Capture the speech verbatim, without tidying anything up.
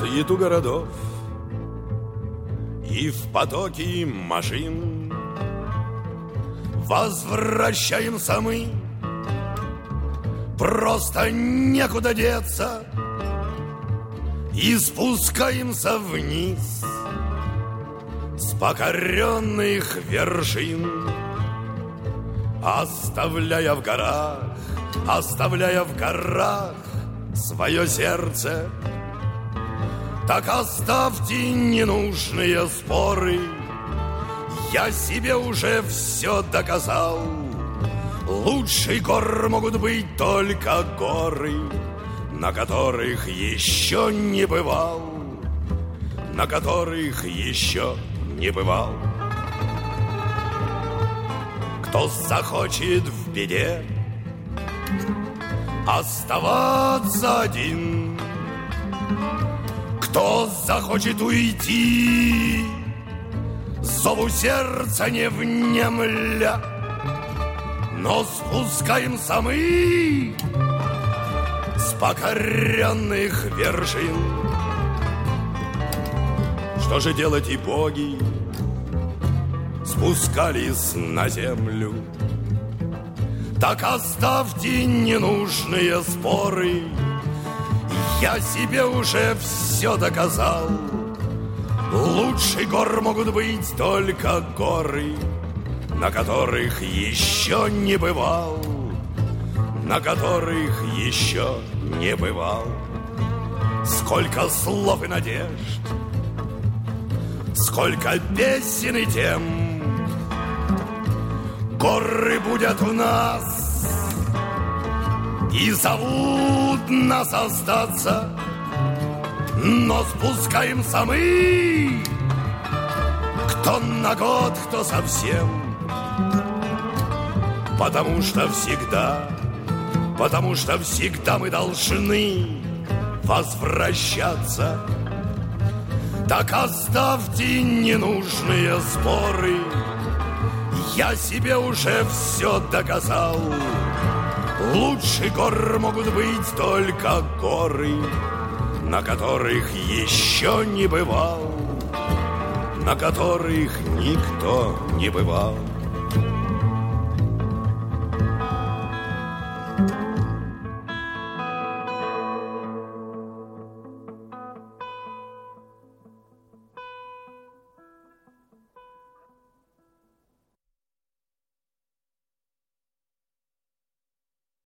суету городов и в потоке машин возвращаемся мы. Просто некуда деться, и спускаемся вниз с покоренных вершин, оставляя в горах, оставляя в горах свое сердце. Так оставьте ненужные споры, я себе уже все доказал. Лучше гор могут быть только горы, на которых еще не бывал, на которых еще не бывал. Кто захочет в беде оставаться один, кто захочет уйти, зову сердца не внемля, но спускаемся мы с покоренных вершин. Что же делать, и боги спускались на землю? Так оставьте ненужные споры, я себе уже все доказал. Лучше гор могут быть только горы, на которых еще не бывал, на которых еще не бывал. Сколько слов и надежд, сколько песен и тем, горы будут у нас и зовут нас остаться, но спускаемся мы, кто на год, кто совсем. Потому что всегда, потому что всегда мы должны возвращаться. Так оставьте ненужные споры, я себе уже все доказал. Лучше гор могут быть только горы, на которых еще не бывал, на которых никто не бывал. Thank you.